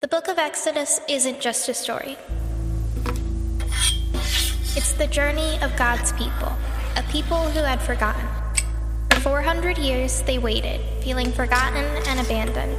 The book of Exodus isn't just a story. It's the journey of God's people, a people who had forgotten. For 400 years, they waited, feeling forgotten and abandoned.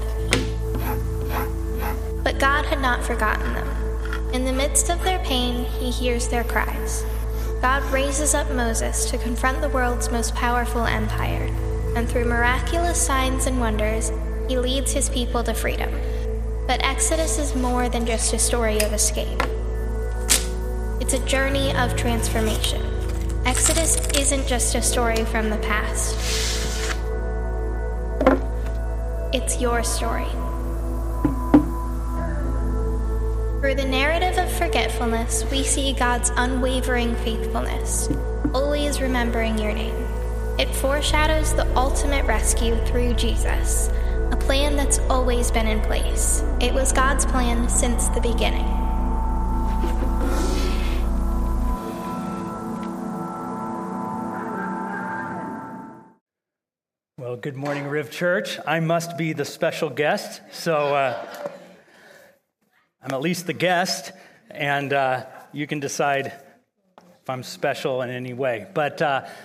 But God had not forgotten them. In the midst of their pain, he hears their cries. God raises up Moses to confront the world's most powerful empire, and through miraculous signs and wonders, he leads his people to freedom. But Exodus is more than just a story of escape. It's a journey of transformation. Exodus isn't just a story from the past. It's your story. Through the narrative of forgetfulness, we see God's unwavering faithfulness, always remembering your name. It foreshadows the ultimate rescue through Jesus, a plan that's always been in place. It was God's plan since the beginning. Well, good morning, Riv Church. I must be the special guest, so I'm at least the guest, and you can decide if I'm special in any way. But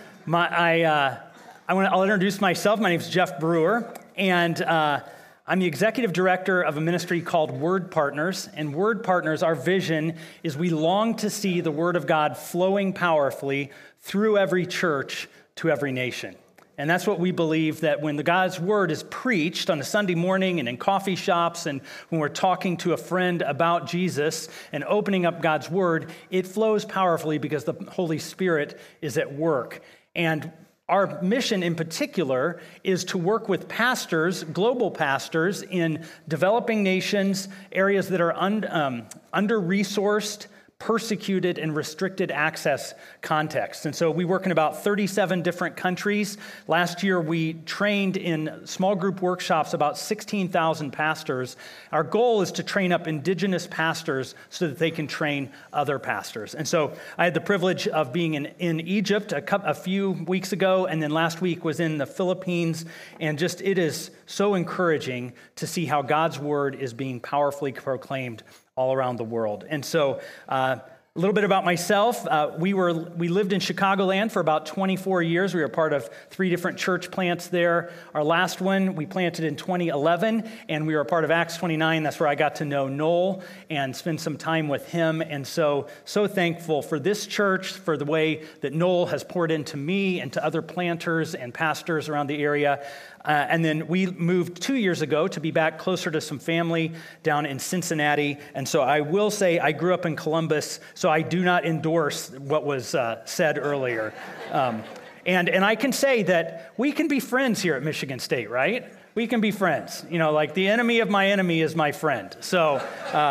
I'll introduce myself. My name is Jeff Brewer, and I'm the executive director of a ministry called Word Partners. And Word Partners, our vision is we long to see the Word of God flowing powerfully through every church to every nation. And that's what we believe, that when the God's Word is preached on a Sunday morning and in coffee shops and when we're talking to a friend about Jesus and opening up God's Word, it flows powerfully because the Holy Spirit is at work. And our mission in particular is to work with pastors, global pastors in developing nations, areas that are under-resourced, persecuted, and restricted access contexts. And so we work in about 37 different countries. Last year, we trained in small group workshops about 16,000 pastors. Our goal is to train up indigenous pastors so that they can train other pastors. And so I had the privilege of being in Egypt a few weeks ago, and then last week was in the Philippines. And just it is so encouraging to see how God's word is being powerfully proclaimed all around the world. And so a little bit about myself. We lived in Chicagoland for about 24 years. We were part of 3 different church plants there. Our last one we planted in 2011, and we were a part of Acts 29. That's where I got to know Noel and spend some time with him. And so thankful for this church, for the way that Noel has poured into me and to other planters and pastors around the area. And then we moved 2 years ago to be back closer to some family down in Cincinnati. And so I will say I grew up in Columbus, so I do not endorse what was said earlier. And I can say that we can be friends here at Michigan State, right? We can be friends. You know, like the enemy of my enemy is my friend. So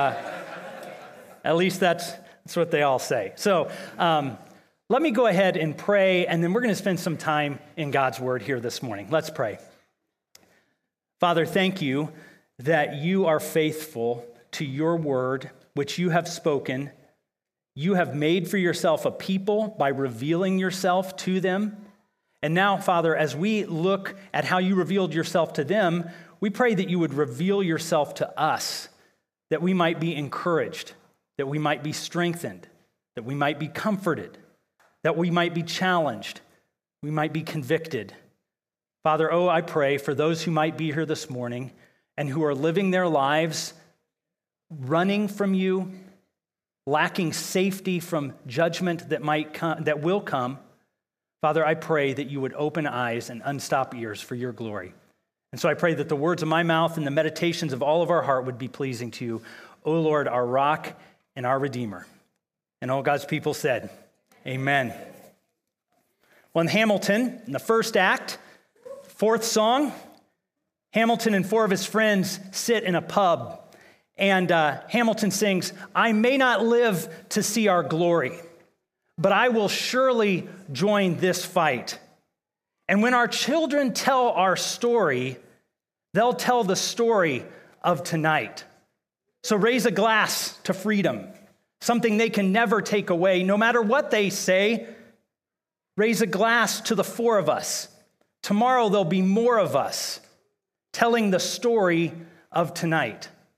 at least that's what they all say. So let me go ahead and pray, and then we're going to spend some time in God's word here this morning. Let's pray. Father, thank you that you are faithful to your word, which you have spoken. You have made for yourself a people by revealing yourself to them. And now, Father, as we look at how you revealed yourself to them, we pray that you would reveal yourself to us, that we might be encouraged, that we might be strengthened, that we might be comforted, that we might be challenged, we might be convicted. Father, I pray for those who might be here this morning and who are living their lives running from you, lacking safety from judgment that will come. Father, I pray that you would open eyes and unstop ears for your glory. And so I pray that the words of my mouth and the meditations of all of our heart would be pleasing to you, O Lord, our rock and our Redeemer. And all God's people said, amen. Well, in Hamilton, in the first act, 4th song, Hamilton and 4 of his friends sit in a pub, and Hamilton sings, "I may not live to see our glory, but I will surely join this fight. And when our children tell our story, they'll tell the story of tonight. So raise a glass to freedom, something they can never take away, no matter what they say. Raise a glass to the 4 of us. Tomorrow there'll be more of us telling the story of tonight.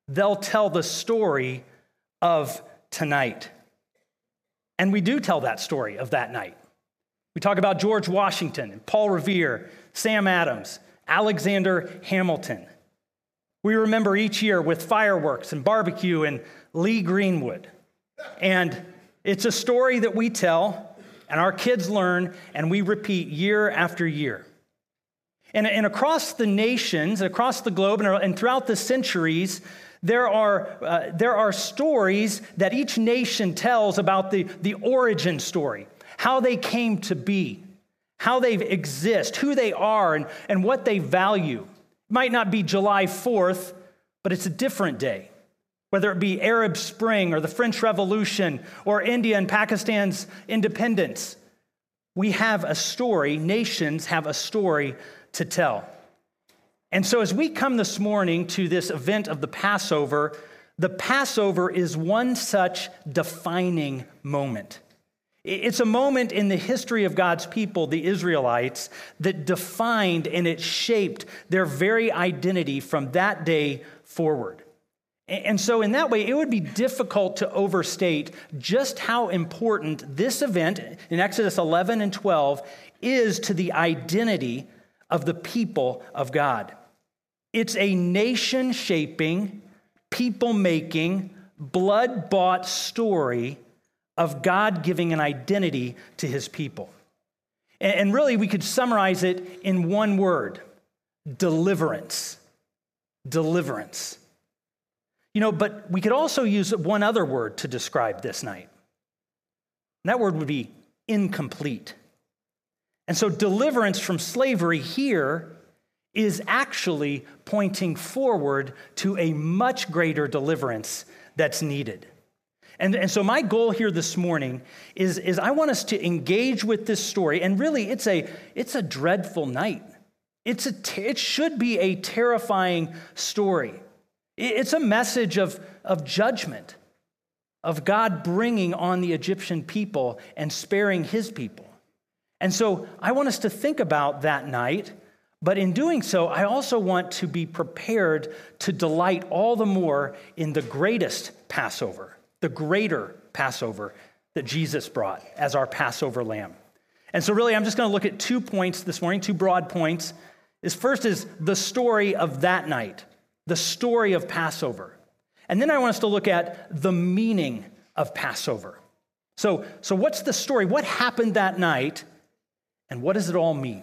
they'll tell the story of tonight. And we do tell that story of that night. We talk about George Washington and Paul Revere, Sam Adams, Alexander Hamilton. We remember each year with fireworks and barbecue and Lee Greenwood. And it's a story that we tell and our kids learn and we repeat year after year. And across the nations, across the globe, and throughout the centuries, there are stories that each nation tells about the origin story, how they came to be, how they exist, who they are, and what they value. It might not be July 4th, but it's a different day. Whether it be Arab Spring or the French Revolution or India and Pakistan's independence, we have a story, nations have a story to tell. And so as we come this morning to this event of the Passover is one such defining moment. It's a moment in the history of God's people, the Israelites, that defined and it shaped their very identity from that day forward. And so in that way, it would be difficult to overstate just how important this event in Exodus 11 and 12 is to the identity of the people of God. It's a nation-shaping, people-making, blood-bought story of God giving an identity to his people. And really, we could summarize it in one word: deliverance. Deliverance. But we could also use one other word to describe this night. And that word would be incomplete. And so deliverance from slavery here is actually pointing forward to a much greater deliverance that's needed. And so my goal here this morning is I want us to engage with this story. And really, it's a dreadful night. It should be a terrifying story. It's a message of judgment, of God bringing on the Egyptian people and sparing his people. And so I want us to think about that night, but in doing so, I also want to be prepared to delight all the more in the greatest Passover, the greater Passover that Jesus brought as our Passover lamb. And so really, I'm just going to look at 2 points this morning, 2 broad points. First is the story of that night, the story of Passover. And then I want us to look at the meaning of Passover. So what's the story? What happened that night? And what does it all mean?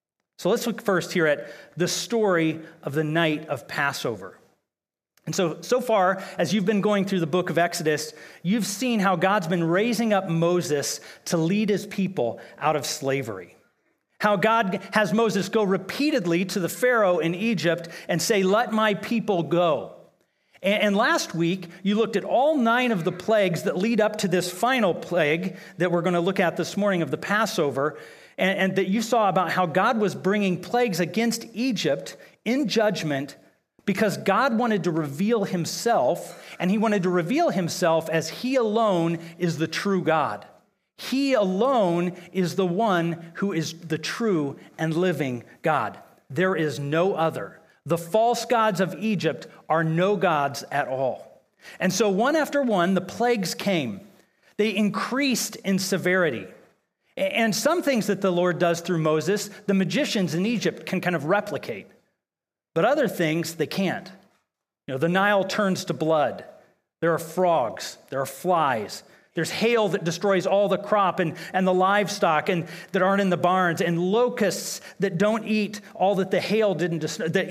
So let's look first here at the story of the night of Passover. And so far, as you've been going through the book of Exodus, you've seen how God's been raising up Moses to lead his people out of slavery. How God has Moses go repeatedly to the Pharaoh in Egypt and say, "Let my people go." And last week, you looked at all 9 of the plagues that lead up to this final plague that we're going to look at this morning of the Passover, and that you saw about how God was bringing plagues against Egypt in judgment because God wanted to reveal himself, and he wanted to reveal himself as he alone is the true God. He alone is the one who is the true and living God. There is no other. The false gods of Egypt are no gods at all. And so one after one, the plagues came. They increased in severity. And some things that the Lord does through Moses, the magicians in Egypt can kind of replicate. But other things, they can't. The Nile turns to blood. There are frogs. There are flies. There's hail that destroys all the crop and the livestock and that aren't in the barns, and locusts that don't eat all that the hail didn't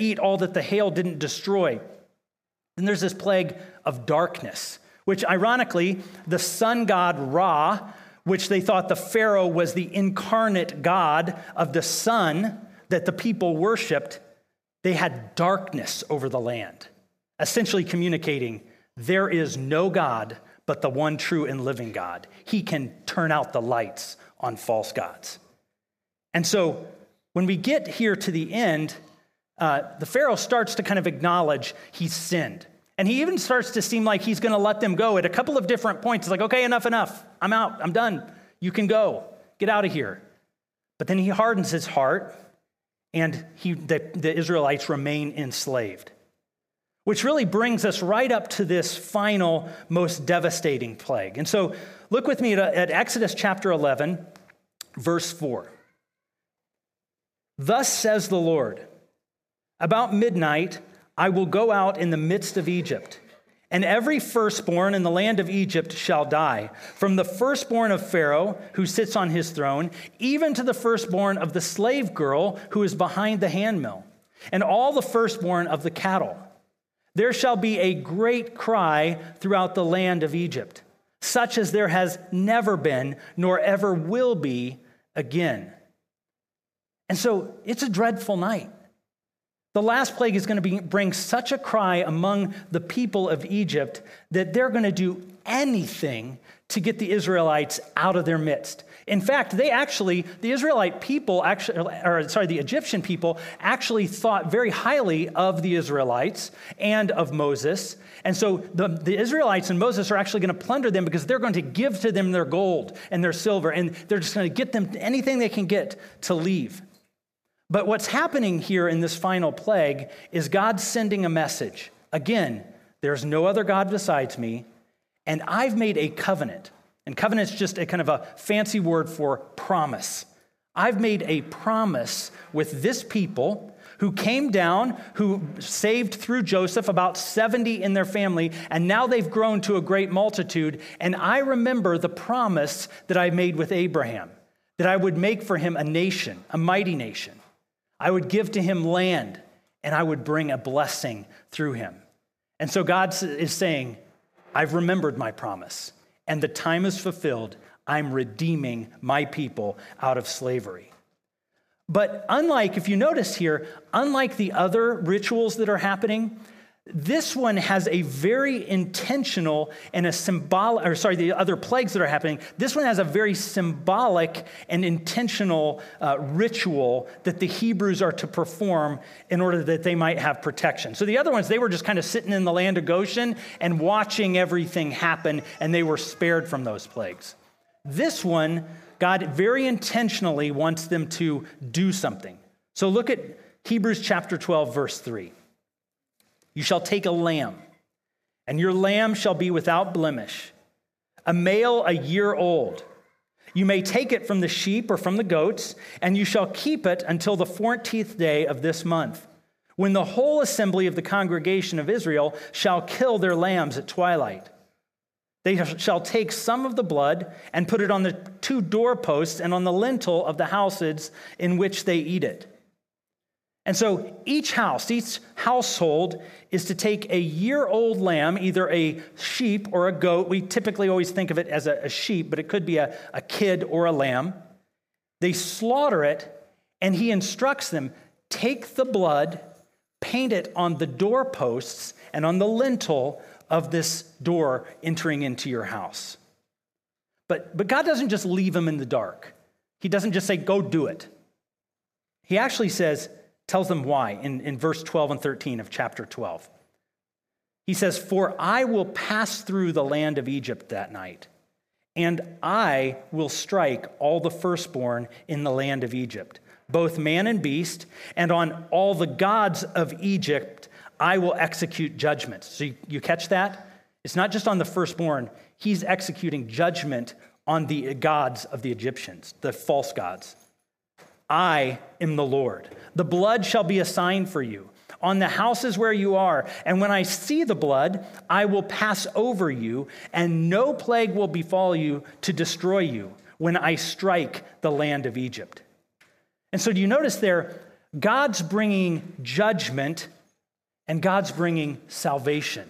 destroy. Then there's this plague of darkness, which ironically, the sun god Ra, which they thought the Pharaoh was the incarnate God of the sun that the people worshiped, they had darkness over the land, essentially communicating there is no God but the one true and living God. He can turn out the lights on false gods. And so when we get here to the end, the Pharaoh starts to kind of acknowledge he's sinned. And he even starts to seem like he's going to let them go at a couple of different points. It's like, okay, enough. I'm out. I'm done. You can go. Get out of here. But then he hardens his heart, and the Israelites remain enslaved. which really brings us right up to this final, most devastating plague. And so look with me at Exodus chapter 11, verse 4. Thus says the Lord, about midnight I will go out in the midst of Egypt, and every firstborn in the land of Egypt shall die, from the firstborn of Pharaoh, who sits on his throne, even to the firstborn of the slave girl who is behind the handmill, and all the firstborn of the cattle. There shall be a great cry throughout the land of Egypt, such as there has never been, nor ever will be again. And so it's a dreadful night. The last plague is going to bring such a cry among the people of Egypt that they're going to do anything to get the Israelites out of their midst. In fact, the Egyptian people actually thought very highly of the Israelites and of Moses. And so the Israelites and Moses are actually going to plunder them because they're going to give to them their gold and their silver, and they're just going to get them anything they can get to leave. But what's happening here in this final plague is God sending a message. Again, there's no other God besides me, and I've made a covenant. And covenant's just a kind of a fancy word for promise. I've made a promise with this people who came down, who saved through Joseph about 70 in their family, and now they've grown to a great multitude. And I remember the promise that I made with Abraham, that I would make for him a nation, a mighty nation. I would give to him land, and I would bring a blessing through him. And so God is saying, I've remembered my promise, and the time is fulfilled. I'm redeeming my people out of slavery. But if you notice here, unlike the other rituals that are happening, this one has a very intentional and the other plagues that are happening, this one has a very symbolic and intentional ritual that the Hebrews are to perform in order that they might have protection. So the other ones, they were just kind of sitting in the land of Goshen and watching everything happen, and they were spared from those plagues. This one, God very intentionally wants them to do something. So look at Hebrews chapter 12, verse 3. You shall take a lamb, and your lamb shall be without blemish, a male a year old. You may take it from the sheep or from the goats, and you shall keep it until the 14th day of this month, when the whole assembly of the congregation of Israel shall kill their lambs at twilight. They shall take some of the blood and put it on the 2 doorposts and on the lintel of the houses in which they eat it. And so each household is to take a year-old lamb, either a sheep or a goat. We typically always think of it as a sheep, but it could be a kid or a lamb. They slaughter it, and he instructs them, take the blood, paint it on the doorposts and on the lintel of this door entering into your house. But God doesn't just leave them in the dark. He doesn't just say, go do it. He actually tells them why in verse 12 and 13 of chapter 12. He says, for I will pass through the land of Egypt that night, and I will strike all the firstborn in the land of Egypt, both man and beast, and on all the gods of Egypt I will execute judgment. So you catch that? It's not just on the firstborn. He's executing judgment on the gods of the Egyptians, the false gods. I am the Lord. The blood shall be a sign for you on the houses where you are. And when I see the blood, I will pass over you, and no plague will befall you to destroy you when I strike the land of Egypt. And so do you notice there, God's bringing judgment and God's bringing salvation.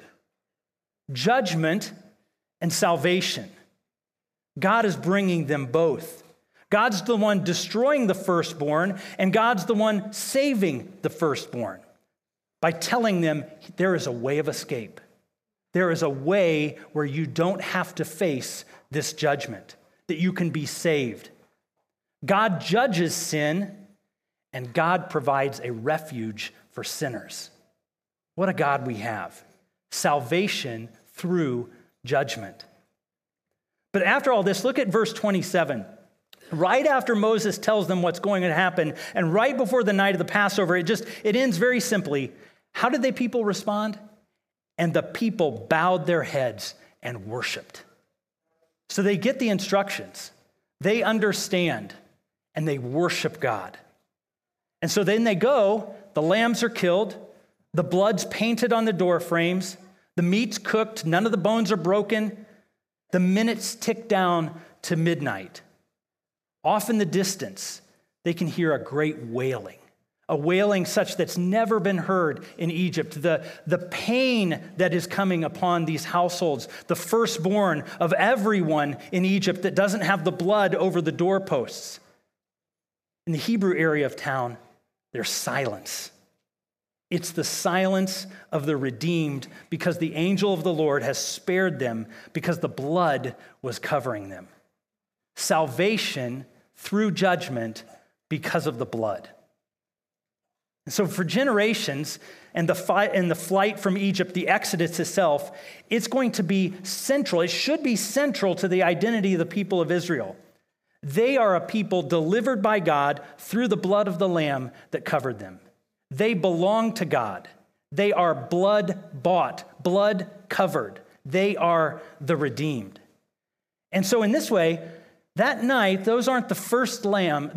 Judgment and salvation. God is bringing them both. God's the one destroying the firstborn, and God's the one saving the firstborn by telling them there is a way of escape. There is a way where you don't have to face this judgment, that you can be saved. God judges sin, and God provides a refuge for sinners. What a God we have. Salvation through judgment. But after all this, look at verse 27. Right after Moses tells them what's going to happen, and right before the night of the Passover, it ends very simply. How did the people respond? And the people bowed their heads and worshiped. So they get the instructions. They understand, and they worship God. And so then they go, the lambs are killed, the blood's painted on the door frames, the meat's cooked, none of the bones are broken. The minutes tick down to midnight. Off in the distance, they can hear a great wailing, a wailing such that's never been heard in Egypt. The pain that is coming upon these households, the firstborn of everyone in Egypt that doesn't have the blood over the doorposts. In the Hebrew area of town, there's silence. It's the silence of the redeemed because the angel of the Lord has spared them because the blood was covering them. Salvation through judgment because of the blood. And so for generations and the flight from Egypt, the Exodus itself, it's going to be central. It should be central to the identity of the people of Israel. They are a people delivered by God through the blood of the Lamb that covered them. They belong to God. They are blood bought, blood covered. They are the redeemed. And so in this way, that night, those are the first lambs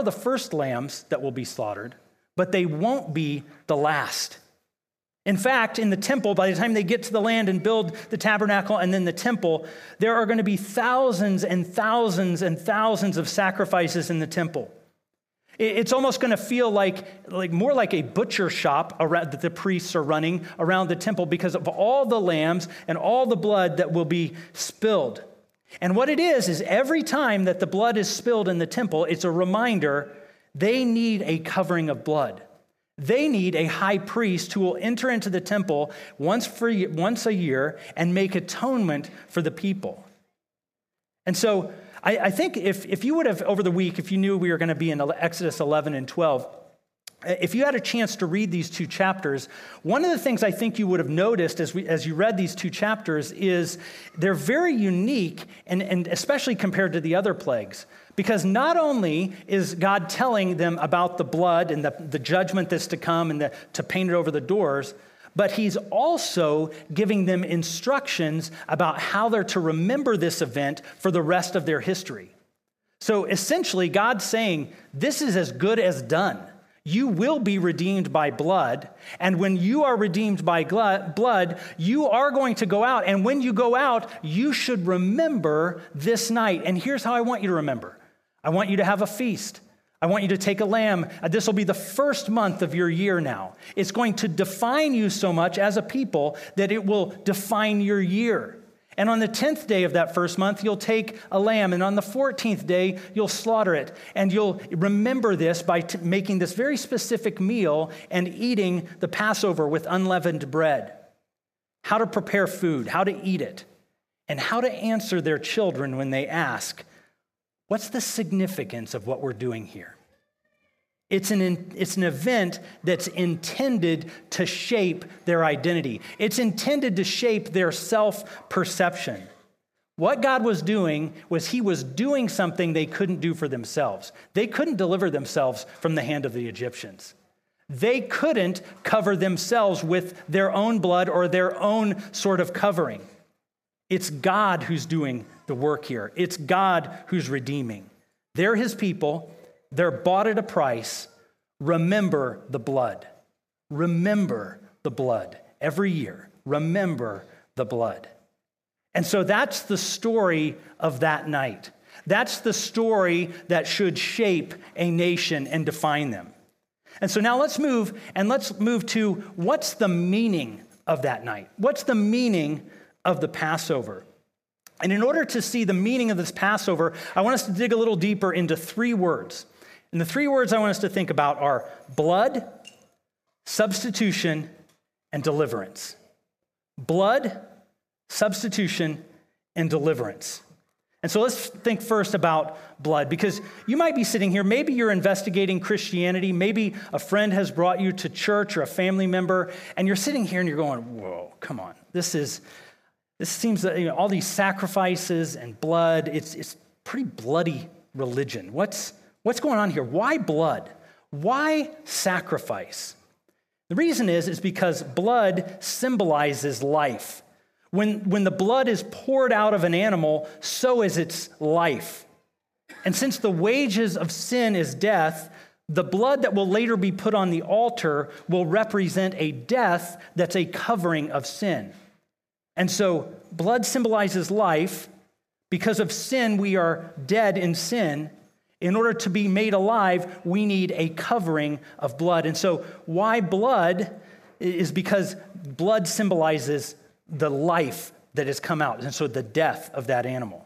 that will be slaughtered, but they won't be the last. In fact, in the temple, by the time they get to the land and build the tabernacle and then the temple, there are going to be thousands and thousands and thousands of sacrifices in the temple. It's almost going to feel like more like a butcher shop that the priests are running around the temple because of all the lambs and all the blood that will be spilled. And what it is every time that the blood is spilled in the temple, it's a reminder they need a covering of blood. They need a high priest who will enter into the temple once a year and make atonement for the people. And so I think if you would have, over the week, if you knew we were going to be in Exodus 11 and 12, if you had a chance to read these two chapters, one of the things I think you would have noticed as you read these two chapters is they're very unique, and especially compared to the other plagues. Because not only is God telling them about the blood and the judgment that's to come and to paint it over the doors, but he's also giving them instructions about how they're to remember this event for the rest of their history. So essentially, God's saying, this is as good as done. You will be redeemed by blood, and when you are redeemed by blood, you are going to go out, and when you go out, you should remember this night. And here's how I want you to remember. I want you to have a feast. I want you to take a lamb. This will be the first month of your year now. It's going to define you so much as a people that it will define your year. And on the 10th day of that first month, you'll take a lamb. And on the 14th day, you'll slaughter it. And you'll remember this by making this very specific meal and eating the Passover with unleavened bread. How to prepare food, how to eat it, and how to answer their children when they ask, what's the significance of what we're doing here? It's an event that's intended to shape their identity. It's intended to shape their self-perception. What God was doing was he was doing something they couldn't do for themselves. They couldn't deliver themselves from the hand of the Egyptians. They couldn't cover themselves with their own blood or their own sort of covering. It's God who's doing the work here. It's God who's redeeming. They're his people. They're bought at a price. Remember the blood. Remember the blood. Every year, remember the blood. And so that's the story of that night. That's the story that should shape a nation and define them. And so now let's move to what's the meaning of that night? What's the meaning of the Passover? And in order to see the meaning of this Passover, I want us to dig a little deeper into three words. And the three words I want us to think about are blood, substitution, and deliverance. Blood, substitution, and deliverance. And so let's think first about blood, because you might be sitting here, maybe you're investigating Christianity, maybe a friend has brought you to church or a family member, and you're sitting here and you're going, whoa, come on, this seems that all these sacrifices and blood, it's pretty bloody religion. What's going on here? Why blood? Why sacrifice? The reason is because blood symbolizes life. When the blood is poured out of an animal, so is its life. And since the wages of sin is death, the blood that will later be put on the altar will represent a death that's a covering of sin. And so blood symbolizes life. Because of sin, we are dead in sin. In order to be made alive, we need a covering of blood. And so why blood is because blood symbolizes the life that has come out, and so the death of that animal.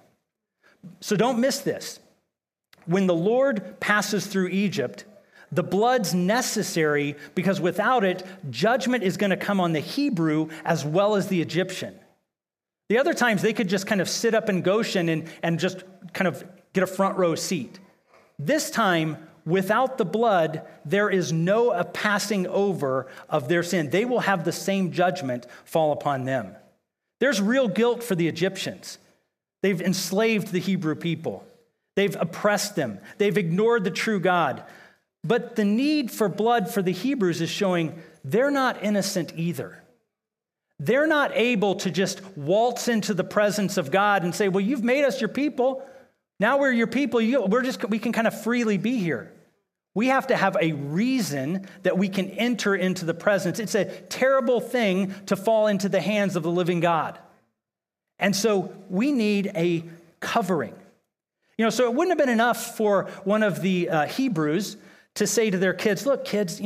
So don't miss this. When the Lord passes through Egypt, the blood's necessary because without it, judgment is going to come on the Hebrew as well as the Egyptian. The other times, they could just kind of sit up in Goshen and just kind of get a front row seat. This time, without the blood, there is no passing over of their sin. They will have the same judgment fall upon them. There's real guilt for the Egyptians. They've enslaved the Hebrew people. They've oppressed them. They've ignored the true God. But the need for blood for the Hebrews is showing they're not innocent either. They're not able to just waltz into the presence of God and say, well, you've made us your people. Now we're your people. We can kind of freely be here. We have to have a reason that we can enter into the presence. It's a terrible thing to fall into the hands of the living God. And so we need a covering. So it wouldn't have been enough for one of the Hebrews to say to their kids, look, kids,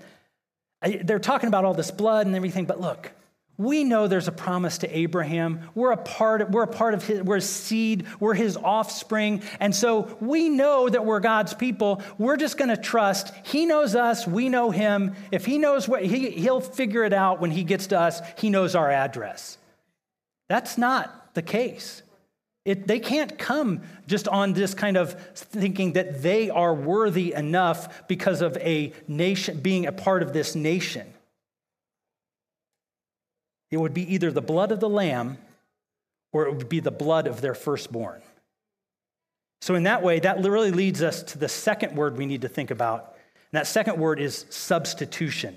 they're talking about all this blood and everything, but look, we know there's a promise to Abraham. We're a part of his, we're his seed, we're his offspring. And so we know that we're God's people. We're just going to trust. He knows us, we know him. If he knows what he'll figure it out when he gets to us, he knows our address. That's not the case. They can't come just on this kind of thinking that they are worthy enough because of a nation, being a part of this nation. It would be either the blood of the lamb or it would be the blood of their firstborn. So in that way, that really leads us to the second word we need to think about. And that second word is substitution.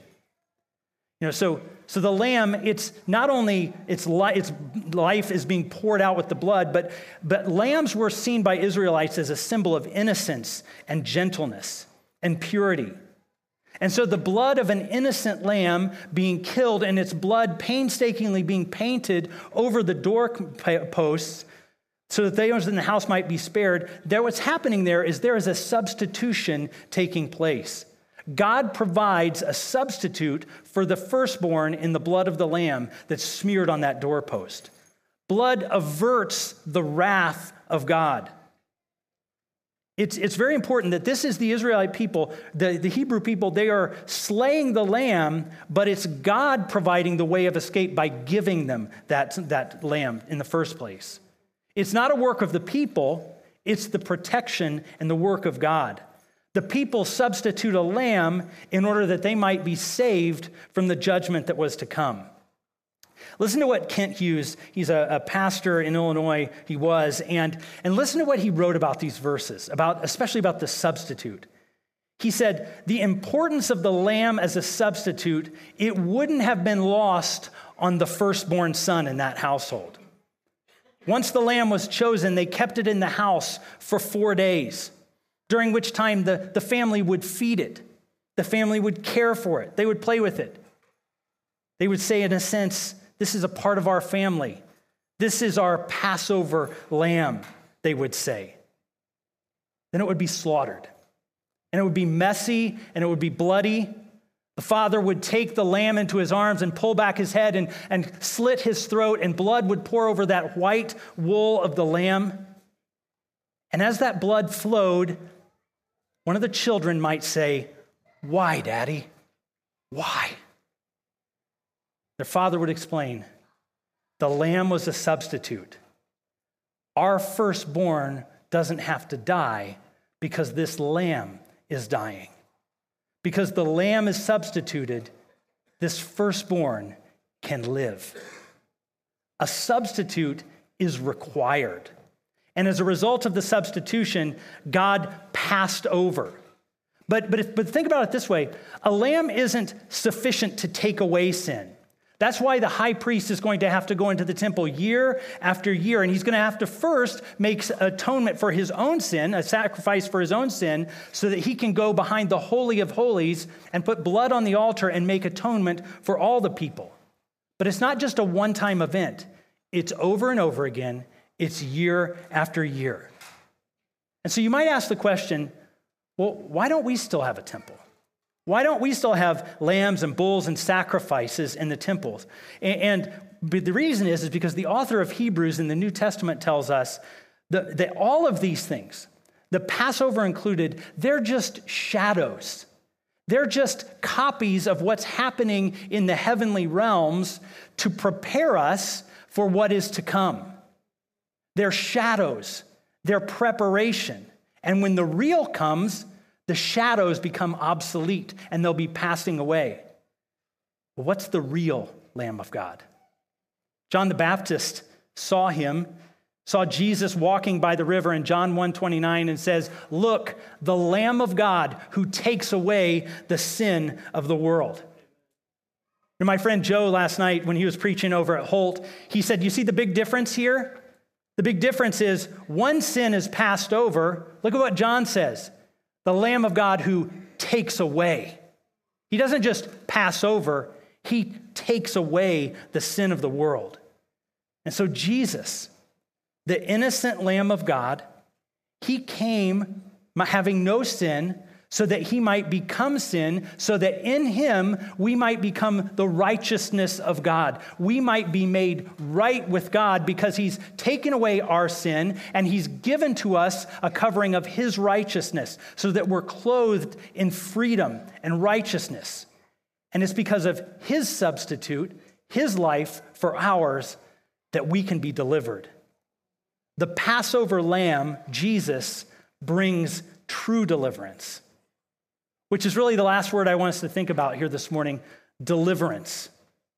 So the lamb, it's not only its life is being poured out with the blood, but lambs were seen by Israelites as a symbol of innocence and gentleness and purity. And so the blood of an innocent lamb being killed and its blood painstakingly being painted over the doorposts so that those in the house might be spared, what's happening there is a substitution taking place. God provides a substitute for the firstborn in the blood of the lamb that's smeared on that doorpost. Blood averts the wrath of God. It's very important that this is the Israelite people, the Hebrew people, they are slaying the lamb, but it's God providing the way of escape by giving them that lamb in the first place. It's not a work of the people, it's the protection and the work of God. The people substitute a lamb in order that they might be saved from the judgment that was to come. Listen to what Kent Hughes, he's a pastor in Illinois, he was, and listen to what he wrote about these verses, especially about the substitute. He said, the importance of the lamb as a substitute, it wouldn't have been lost on the firstborn son in that household. Once the lamb was chosen, they kept it in the house for 4 days, during which time the family would feed it. The family would care for it. They would play with it. They would say, in a sense, this is a part of our family. This is our Passover lamb, they would say. Then it would be slaughtered. And it would be messy and it would be bloody. The father would take the lamb into his arms and pull back his head and slit his throat, and blood would pour over that white wool of the lamb. And as that blood flowed, one of the children might say, "Why, Daddy? Why?" Their father would explain, the lamb was a substitute. Our firstborn doesn't have to die because this lamb is dying. Because the lamb is substituted, this firstborn can live. A substitute is required. And as a result of the substitution, God passed over. But think about it this way. A lamb isn't sufficient to take away sin. That's why the high priest is going to have to go into the temple year after year, and he's going to have to first make atonement for his own sin, a sacrifice for his own sin, so that he can go behind the Holy of Holies and put blood on the altar and make atonement for all the people. But it's not just a one-time event. It's over and over again. It's year after year. And so you might ask the question, well, why don't we still have a temple? Why don't we still have lambs and bulls and sacrifices in the temples? But the reason is because the author of Hebrews in the New Testament tells us that all of these things, the Passover included, they're just shadows. They're just copies of what's happening in the heavenly realms to prepare us for what is to come. They're shadows. They're preparation. And when the real comes, the shadows become obsolete and they'll be passing away. Well, what's the real Lamb of God? John the Baptist saw Jesus walking by the river in John 1:29 and says, "Look, the Lamb of God who takes away the sin of the world." And my friend Joe last night when he was preaching over at Holt, he said, "You see the big difference here? The big difference is one sin is passed over." Look at what John says. The Lamb of God who takes away. He doesn't just pass over, he takes away the sin of the world. And so Jesus, the innocent Lamb of God, he came having no sin so that he might become sin, so that in him we might become the righteousness of God. We might be made right with God because he's taken away our sin and he's given to us a covering of his righteousness so that we're clothed in freedom and righteousness. And it's because of his substitute, his life for ours, that we can be delivered. The Passover lamb, Jesus, brings true deliverance, which is really the last word I want us to think about here this morning, deliverance.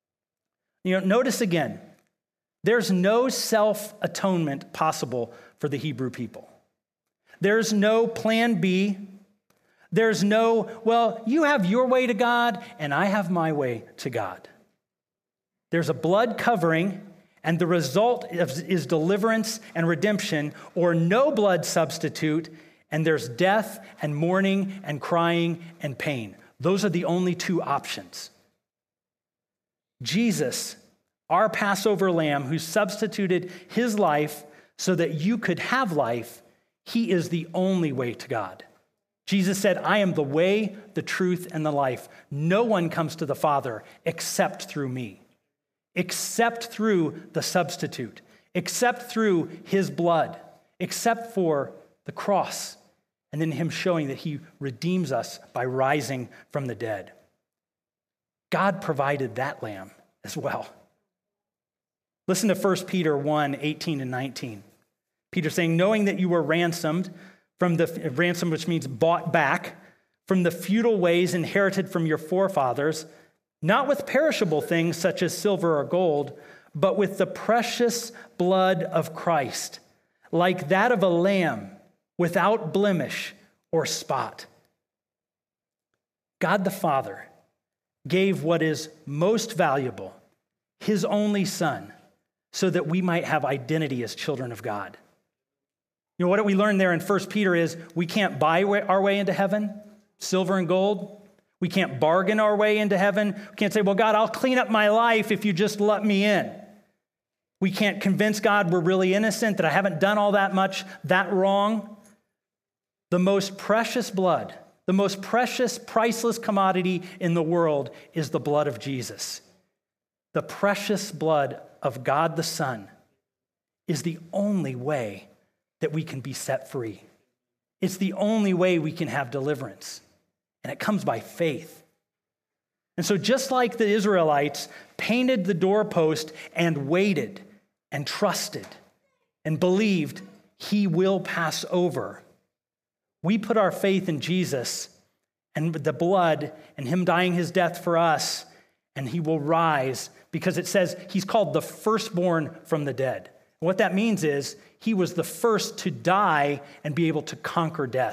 Notice again, there's no self-atonement possible for the Hebrew people. There's no plan B. There's no, well, you have your way to God and I have my way to God. There's a blood covering, and the result is deliverance and redemption, or no blood substitute, and there's death and mourning and crying and pain. Those are the only two options. Jesus, our Passover lamb who substituted his life so that you could have life, he is the only way to God. Jesus said, "I am the way, the truth, and the life. No one comes to the Father except through me." Except through the substitute, except through his blood, except for the cross, and then him showing that he redeems us by rising from the dead. God provided that lamb as well. Listen to 1 Peter 1:18 and 19. Peter saying, "Knowing that you were ransomed from the ransom, which means bought back, from the futile ways inherited from your forefathers, not with perishable things such as silver or gold, but with the precious blood of Christ, like that of a lamb without blemish or spot." God the Father gave what is most valuable, his only Son, so that we might have identity as children of God. What we learned there in 1 Peter is we can't buy our way into heaven, silver and gold. We can't bargain our way into heaven. We can't say, "Well, God, I'll clean up my life if you just let me in." We can't convince God we're really innocent, that I haven't done all that much, that wrong. The most precious blood, the most precious, priceless commodity in the world is the blood of Jesus. The precious blood of God the Son is the only way that we can be set free. It's the only way we can have deliverance. And it comes by faith. And so just like the Israelites painted the doorpost and waited and trusted and believed he will pass over, we put our faith in Jesus and the blood and him dying his death for us, and he will rise because it says he's called the firstborn from the dead. And what that means is he was the first to die and be able to conquer death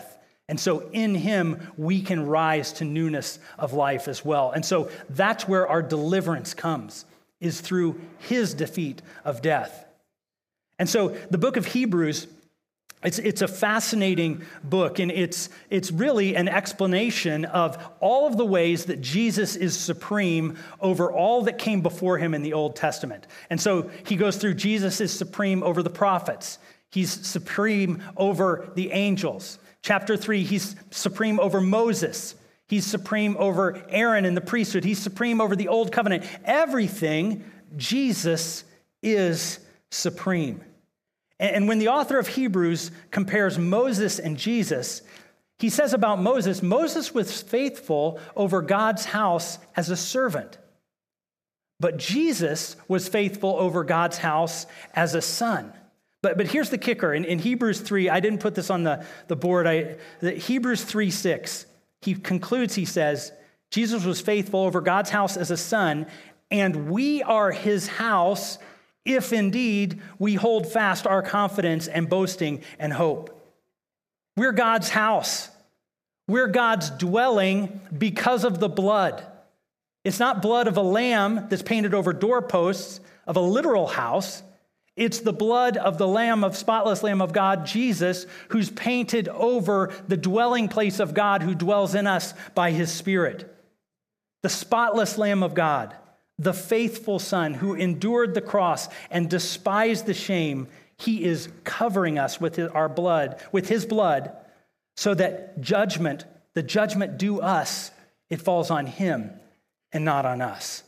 And so in him, we can rise to newness of life as well. And so that's where our deliverance comes, is through his defeat of death. And so the book of Hebrews, it's a fascinating book, and it's really an explanation of all of the ways that Jesus is supreme over all that came before him in the Old Testament. And so he goes through, Jesus is supreme over the prophets. He's supreme over the angels. Chapter 3, he's supreme over Moses. He's supreme over Aaron and the priesthood. He's supreme over the old covenant. Everything, Jesus is supreme. And when the author of Hebrews compares Moses and Jesus, he says about Moses, Moses was faithful over God's house as a servant. But Jesus was faithful over God's house as a son. But here's the kicker. In Hebrews 3, I didn't put this on the board. Hebrews 3:6, he concludes, he says, Jesus was faithful over God's house as a son, and we are his house if indeed we hold fast our confidence and boasting and hope. We're God's house. We're God's dwelling because of the blood. It's not blood of a lamb that's painted over doorposts of a literal house. It's the blood of the Lamb, of spotless Lamb of God, Jesus, who's painted over the dwelling place of God who dwells in us by his Spirit. The spotless Lamb of God, the faithful Son who endured the cross and despised the shame, he is covering us with our blood, with his blood, so that the judgment due us, it falls on him and not on us.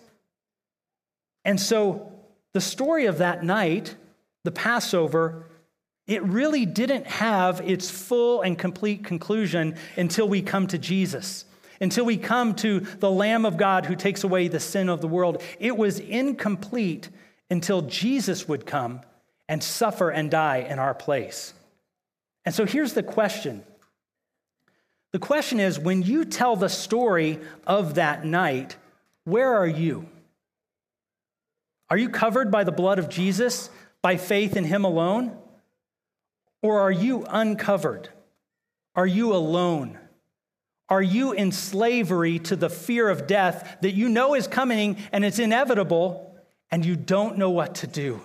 And so the story of that night, the Passover, it really didn't have its full and complete conclusion until we come to Jesus. Until we come to the Lamb of God who takes away the sin of the world. It was incomplete until Jesus would come and suffer and die in our place. And so here's the question. The question is, when you tell the story of that night, where are you? Are you covered by the blood of Jesus, by faith in him alone? Or are you uncovered? Are you alone? Are you in slavery to the fear of death that you know is coming and it's inevitable and you don't know what to do?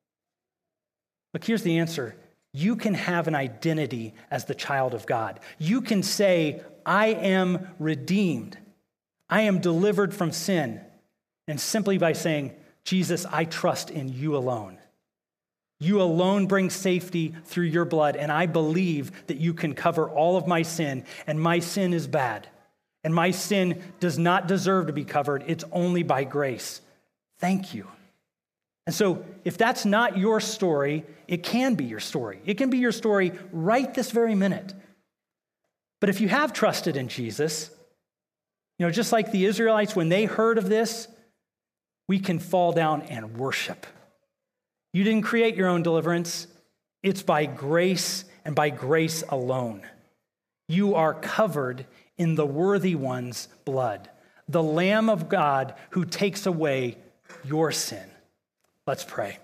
Look, here's the answer. You can have an identity as the child of God. You can say, I am redeemed. I am delivered from sin. And simply by saying, Jesus, I trust in you alone. You alone bring safety through your blood, and I believe that you can cover all of my sin, and my sin is bad, and my sin does not deserve to be covered. It's only by grace. Thank you. And so if that's not your story, it can be your story. It can be your story right this very minute. But if you have trusted in Jesus, just like the Israelites, when they heard of this, we can fall down and worship. You didn't create your own deliverance. It's by grace and by grace alone. You are covered in the worthy one's blood, the Lamb of God who takes away your sin. Let's pray.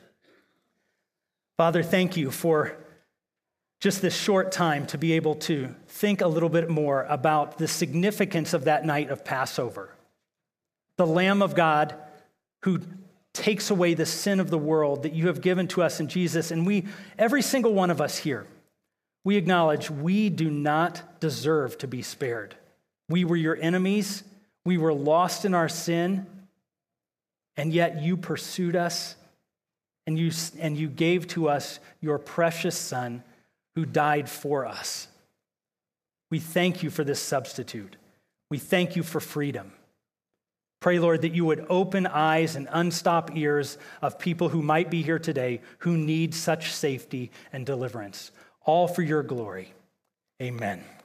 Father, thank you for just this short time to be able to think a little bit more about the significance of that night of Passover. The Lamb of God who takes away the sin of the world that you have given to us in Jesus. And every single one of us here, we acknowledge we do not deserve to be spared. We were your enemies. We were lost in our sin. And yet you pursued us and you gave to us your precious Son who died for us. We thank you for this substitute. We thank you for freedom. Pray, Lord, that you would open eyes and unstop ears of people who might be here today who need such safety and deliverance, all for your glory. Amen.